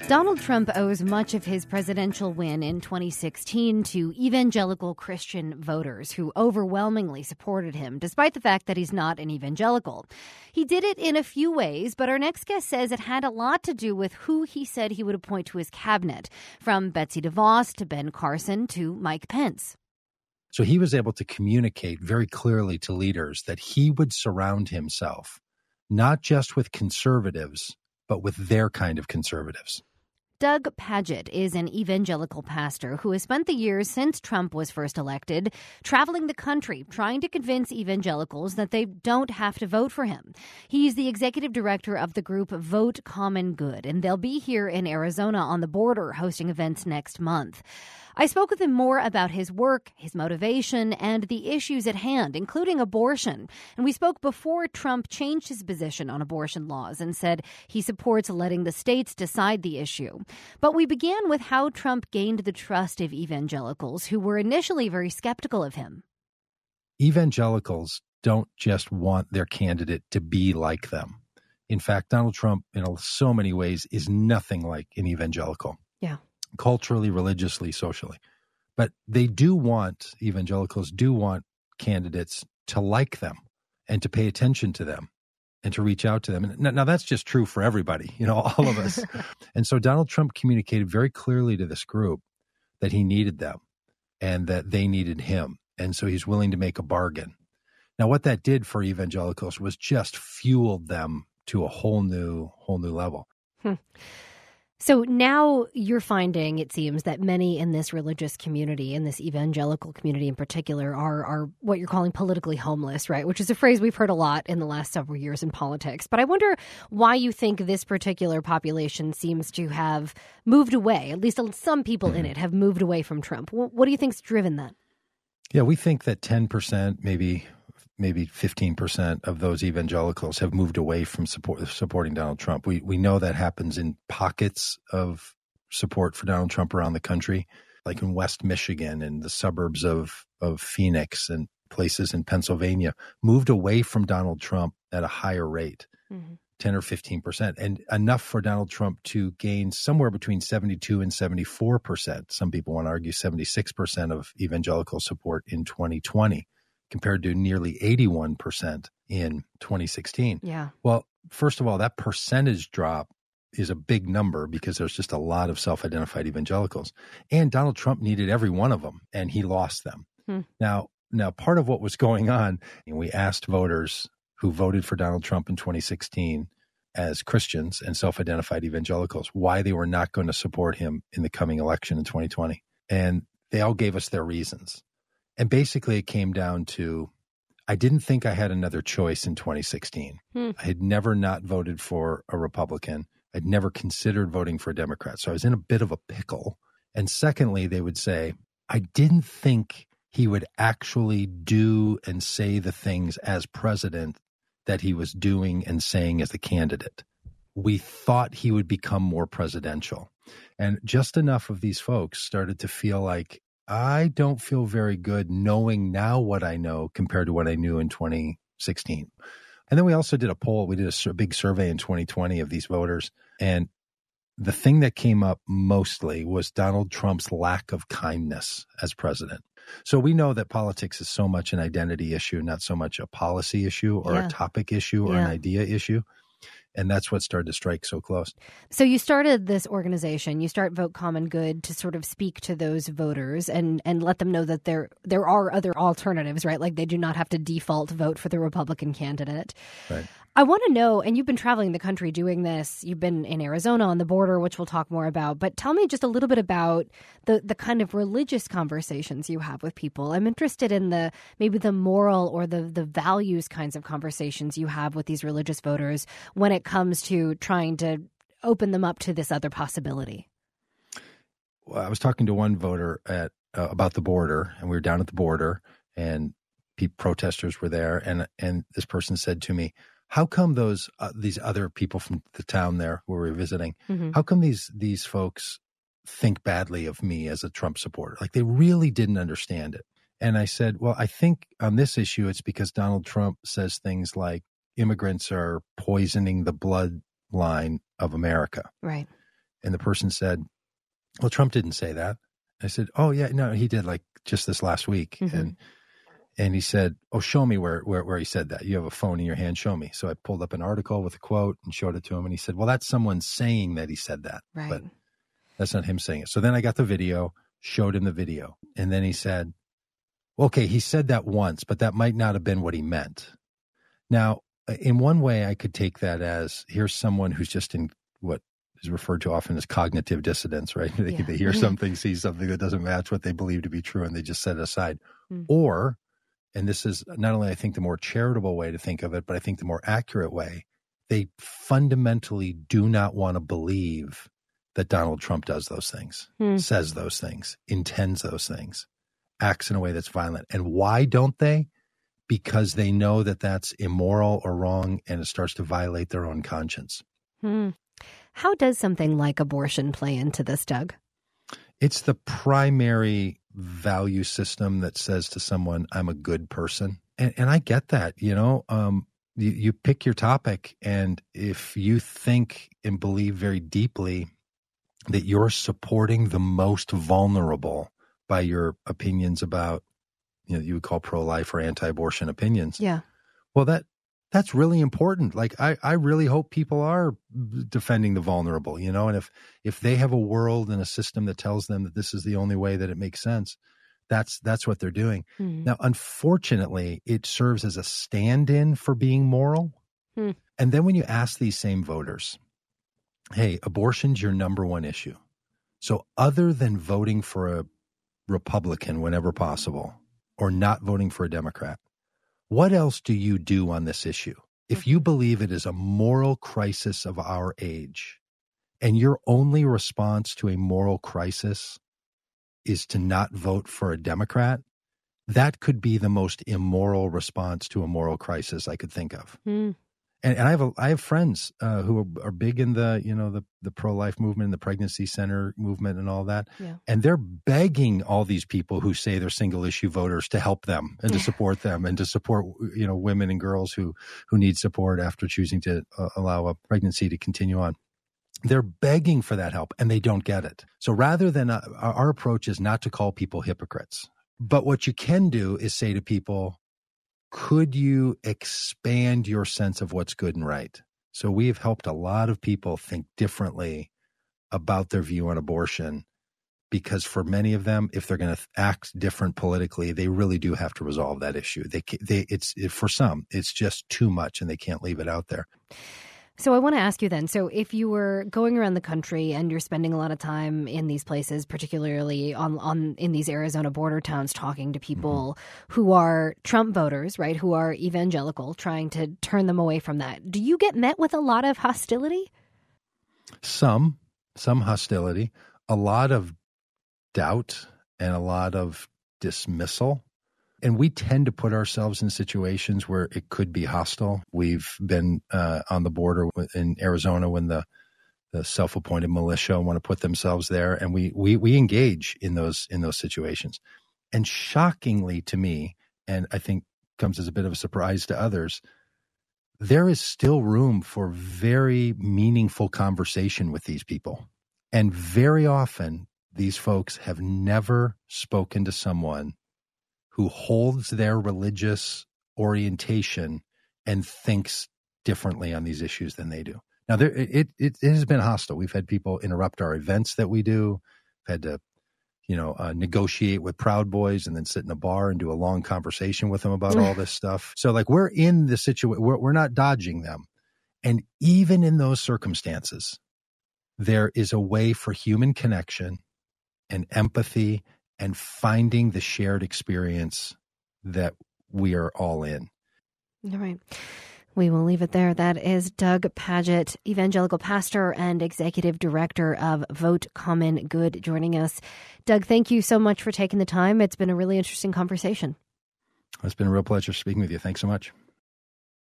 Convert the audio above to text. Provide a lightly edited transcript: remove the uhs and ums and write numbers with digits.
Donald Trump owes much of his presidential win in 2016 to evangelical Christian voters who overwhelmingly supported him, despite the fact that he's not an evangelical. He did it in a few ways, but our next guest says it had a lot to do with who he said he would appoint to his cabinet, from Betsy DeVos to Ben Carson to Mike Pence. So he was able to communicate very clearly to leaders that he would surround himself not just with conservatives, but with their kind of conservatives. Doug Pagitt is an evangelical pastor who has spent the years since Trump was first elected traveling the country trying to convince evangelicals that they don't have to vote for him. He's the executive director of the group Vote Common Good, and they'll be here in Arizona on the border hosting events next month. I spoke with him more about his work, his motivation, and the issues at hand, including abortion. And we spoke before Trump changed his position on abortion laws and said he supports letting the states decide the issue. But we began with how Trump gained the trust of evangelicals who were initially very skeptical of him. Evangelicals don't just want their candidate to be like them. In fact, Donald Trump, in so many ways, is nothing like an evangelical. Yeah. Culturally, religiously, socially. But evangelicals do want candidates to like them and to pay attention to them and to reach out to them. And now that's just true for everybody, all of us. And so Donald Trump communicated very clearly to this group that he needed them and that they needed him. And so he's willing to make a bargain. Now, what that did for evangelicals was just fueled them to a whole new level. So now you're finding, it seems, that many in this religious community, in this evangelical community in particular, are what you're calling politically homeless, right? Which is a phrase we've heard a lot in the last several years in politics. But I wonder why you think this particular population seems to have moved away. At least some people in it have moved away from Trump. What do you think's driven that? Yeah, we think that 10%, maybe 15% of those evangelicals have moved away from supporting Donald Trump. We know that happens in pockets of support for Donald Trump around the country, like in West Michigan and the suburbs of Phoenix and places in Pennsylvania, moved away from Donald Trump at a higher rate, 10 or 15%, and enough for Donald Trump to gain somewhere between 72 and 74%. Some people want to argue 76% of evangelical support in 2020. Compared to nearly 81% in 2016. Yeah. Well, first of all, that percentage drop is a big number because there's just a lot of self-identified evangelicals. And Donald Trump needed every one of them, and he lost them. Now, part of what was going on, and we asked voters who voted for Donald Trump in 2016 as Christians and self-identified evangelicals why they were not going to support him in the coming election in 2020. And they all gave us their reasons. And basically, it came down to, I didn't think I had another choice in 2016. I had never not voted for a Republican. I'd never considered voting for a Democrat. So I was in a bit of a pickle. And secondly, they would say, I didn't think he would actually do and say the things as president that he was doing and saying as a candidate. We thought he would become more presidential. And just enough of these folks started to feel like, I don't feel very good knowing now what I know compared to what I knew in 2016. And then we also did a poll. We did a big survey in 2020 of these voters. And the thing that came up mostly was Donald Trump's lack of kindness as president. So we know that politics is so much an identity issue, not so much a policy issue or a topic issue or an idea issue. And that's what started to strike so close. So you started this organization, you start Vote Common Good to sort of speak to those voters and let them know that there are other alternatives, right? Like they do not have to default vote for the Republican candidate. Right. I want to know, and you've been traveling the country doing this, you've been in Arizona on the border, which we'll talk more about, but tell me just a little bit about the kind of religious conversations you have with people. I'm interested in maybe the moral or the values kinds of conversations you have with these religious voters when it comes to trying to open them up to this other possibility. Well, I was talking to one voter about the border, and we were down at the border, and protesters were there, and this person said to me, how come these other people from the town there who we were visiting, how come these folks think badly of me as a Trump supporter? Like they really didn't understand it. And I said, well, I think on this issue, it's because Donald Trump says things like immigrants are poisoning the bloodline of America. Right. And the person said, well, Trump didn't say that. I said, oh, yeah, no, he did, like just this last week. Mm-hmm. And he said, oh, show me where he said that. You have a phone in your hand. Show me. So I pulled up an article with a quote and showed it to him. And he said, well, that's someone saying that he said that. Right. But that's not him saying it. So then I got the video, showed him the video. And then he said, okay, he said that once, but that might not have been what he meant. Now, in one way, I could take that as here's someone who's just in what is referred to often as cognitive dissonance, right? They hear something, see something that doesn't match what they believe to be true, and they just set it aside. Or, and this is not only, I think, the more charitable way to think of it, but I think the more accurate way, they fundamentally do not want to believe that Donald Trump does those things, says those things, intends those things, acts in a way that's violent. And why don't they? Because they know that that's immoral or wrong, and it starts to violate their own conscience. How does something like abortion play into this, Doug? It's the primary value system that says to someone, I'm a good person. And I get that, you pick your topic, and if you think and believe very deeply that you're supporting the most vulnerable by your opinions about, you would call pro-life or anti-abortion opinions. Yeah. Well, that's really important. Like, I really hope people are defending the vulnerable, and if they have a world and a system that tells them that this is the only way that it makes sense, that's what they're doing. Now, unfortunately, it serves as a stand-in for being moral. And then when you ask these same voters, hey, abortion's your number one issue. So other than voting for a Republican whenever possible or not voting for a Democrat, what else do you do on this issue? If you believe it is a moral crisis of our age, and your only response to a moral crisis is to not vote for a Democrat, that could be the most immoral response to a moral crisis I could think of. And I have friends who are big in the pro-life movement, the pregnancy center movement, and all that. Yeah. And they're begging all these people who say they're single issue voters to help them and to support them and to support women and girls who need support after choosing to allow a pregnancy to continue on. They're begging for that help, and they don't get it. So rather than our approach is not to call people hypocrites, but what you can do is say to people, could you expand your sense of what's good and right? So we've helped a lot of people think differently about their view on abortion, because for many of them, if they're going to act different politically, they really do have to resolve that issue. For some, it's just too much, and they can't leave it out there. So I want to ask you then, so if you were going around the country and you're spending a lot of time in these places, particularly in these Arizona border towns, talking to people who are Trump voters, right, who are evangelical, trying to turn them away from that, do you get met with a lot of hostility? Some hostility, a lot of doubt, and a lot of dismissal. And we tend to put ourselves in situations where it could be hostile. We've been on the border in Arizona when the self-appointed militia want to put themselves there, and we engage in those situations. And shockingly to me, and I think comes as a bit of a surprise to others, there is still room for very meaningful conversation with these people. And very often, these folks have never spoken to someone who holds their religious orientation and thinks differently on these issues than they do. Now, it has been hostile. We've had people interrupt our events that we do. We've had to, negotiate with Proud Boys and then sit in a bar and do a long conversation with them about all this stuff. So, we're in the situation. We're not dodging them. And even in those circumstances, there is a way for human connection and empathy and finding the shared experience that we are all in. All right. We will leave it there. That is Doug Pagitt, evangelical pastor and executive director of Vote Common Good, joining us. Doug, thank you so much for taking the time. It's been a really interesting conversation. It's been a real pleasure speaking with you. Thanks so much.